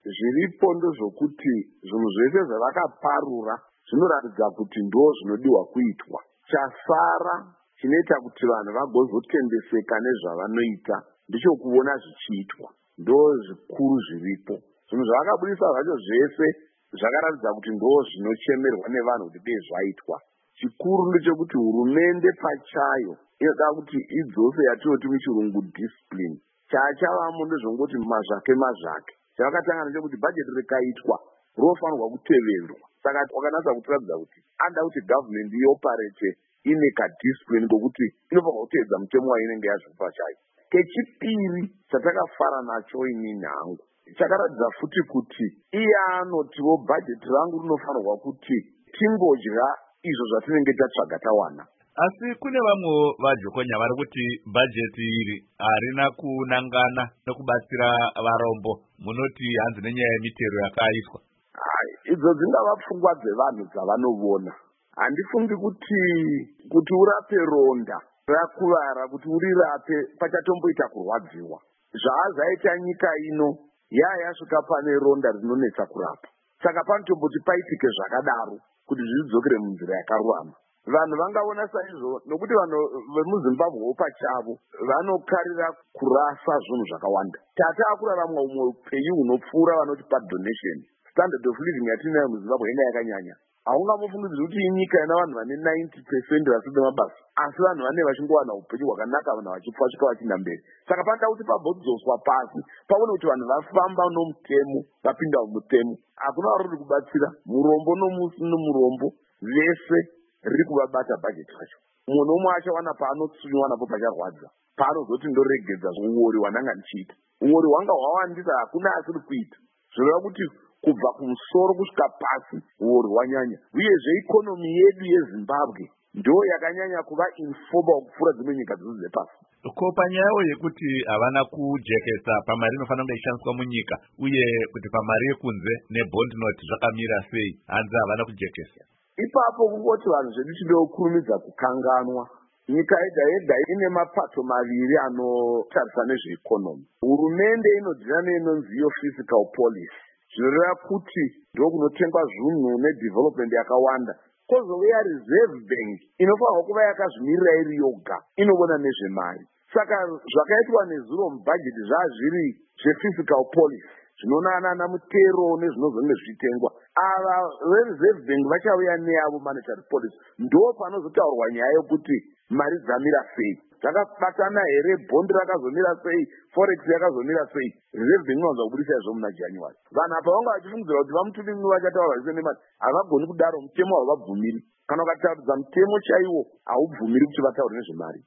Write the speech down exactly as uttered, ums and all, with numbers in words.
zviripo ndezvokuti zvinhu zvese zvavakaparura zvinoratidza kuti ndo zvinodiwa kuitwa. Chasara chinoita kuti vanhu vagozotendeseka nezvavanoita ndicho kuona zvichiitwa. Ndo zvikuru zviripo. Zvinhu zvavakabudisa zvacho zvese zvakaratidza kuti ndo zvinochemerwa nevanhu kuti dei zvaitwa. Chikuru ndechekuti hurumende pachayo inoda kuti idzose yatinoti muchirungu discipline. Chachavamo ndezvongoti mazvake mazvake. Chavakatanga ndechekuti bhajeti rikaitwa rofanirwa kuteverwa. Saka wakanasa kutiratidza kuti anda kuti government ioperate ine kadiscipline ngokuti inofanirwa kuteedza mutemo wainenge yazvipa pachayo. Kechipiri chatakafara nacho inini hangu chakaratidza futi kuti iye anotiwo bhajeti rangu rinofanirwa kuti tingodya izvo zvatinenge tatsvaga tawana. Asi kune vamwe vajokonya vari kuti bhajeti iri harina kunangana nekubatsira varombo. Munoti hanzi nenyaya yemitero yakaitwa. Hai, idzo dzingava pfungwa dzevanhu dzavanovona. Handifungi kuti kuti urape ronda rakuvara, kuti urirape pachatomboita kurwadziwa. Zvaazaita nyika ino yaya yasvika pane ronda rinonetsa kurapa. Saka panotomboti paitike zvakadaro kuti zvidzokere munzira yakarurama. Vanhu vangaona saizvo nokuti vanhu vemuZimbabwe pachavo vanokarira kurasa zvinhu zvakawanda. Tataakurarama umwe upenyu hunopfuura vanoti padonation. Standard of living yatinayo muZimbabwe ina yakanyanya. Haungamufungidziri kuti inyika ina vanhu vane ninety percent vasina mabasa, asi vanhu vane vachingowana upenyu hwakanaka, vanhu vachipfachika vachinda mberi. Saka panoda kuti pabhodzoswa pasi paone kuti vanhu vafamba nomutemo, vapinda mumutemo. Hakuna vari kubatsira murombo nomusi nomurombo vese riri kuvabata bhajeti racho. Munhu umwe achawana paanotsunywa napo pacharwadza, paanozoti ndoregedza uori hwananga ndichiita. Uori hwanga hwawandisa, hakuna asiri kuita. Zvoreva kuti kubva kumusoro kusvika pasi uori hwanyanya. Uyezve ikonomi yedu yeZimbabwe ndo yakanyanya kuva informal kupfuura dzimwe nyika dzose dzepasi. Ko panyayo yekuti havana kujekesa pamari inofanira kunge ishandiswa munyika, uye kuti pamari yekunze nebond note zvakamira sei, hanzi havana kujekesa. Ipapo kungoti vanhu zvedu tinokurumidza kukanganwa. Nyika yega yega ine mapato maviri anotarisa nezveikonomi. Hurumende inodzina neinonziyo fiscal policy, zvinoreva kuti ndokunotengwa zvinhu nedevelopment yakawanda. Kozouya reserve bank inofanirwa kuva yakazvimirira iri yoga, inobona nezvemari. Saka zvakaitwa nezuro mubhajeti zvazviri zvefiscal policy, zvinoona ana mutero nezvinozonge zvichitengwa. Ava vereserve bank vachauya neyavo monetary policy, ndo panozotaurwa nyaya yokuti mari dzamira sei, dzakabatana here, bond rakazomira sei, forex yakazomira sei. Reserve bank inowanza kubudisa izvo muna January. Vanhu apa vanga vachifungidzira kuti vamutumi mwe vachataura zvise nemari, havagoni kudaro, mutemo havabvumiri. Kana ukataridza mutemo chaiwo haubvumiri kuti vataure nezvemari.